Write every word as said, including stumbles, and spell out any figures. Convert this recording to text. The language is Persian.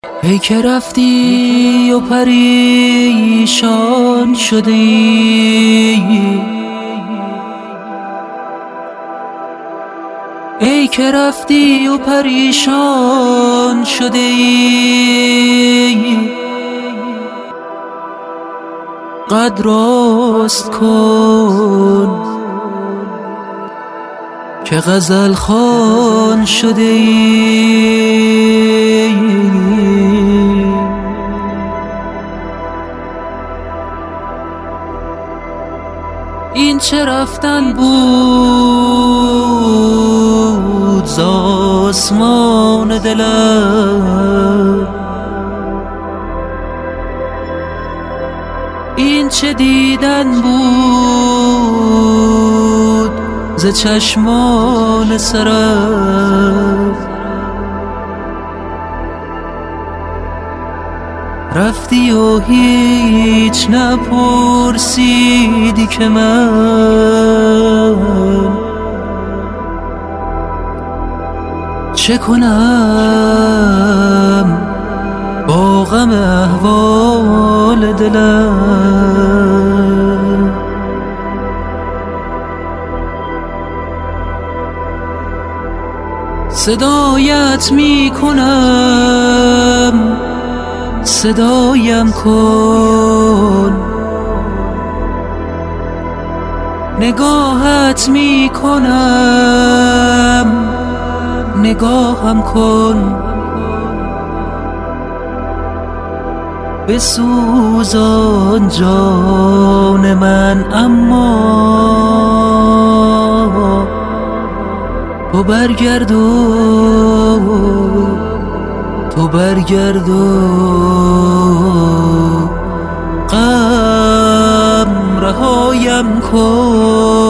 ای که رفتی و پریشان شده ای، ای که رفتی و پریشان شده ای، قدر راست کن که غزل خوان شده ای. این چه رفتن بود ز آسمان دلم، این چه دیدن بود ز چشمان سرم. رفتی و هیچ نپرسیدی که من چه کنم با غم احوال دلم. صدایت می کنم صدایم کن، نگاهت می کنم نگاهم کن. بسوزان جان من اما تو برگردو تو برگردو غم رهایم کن.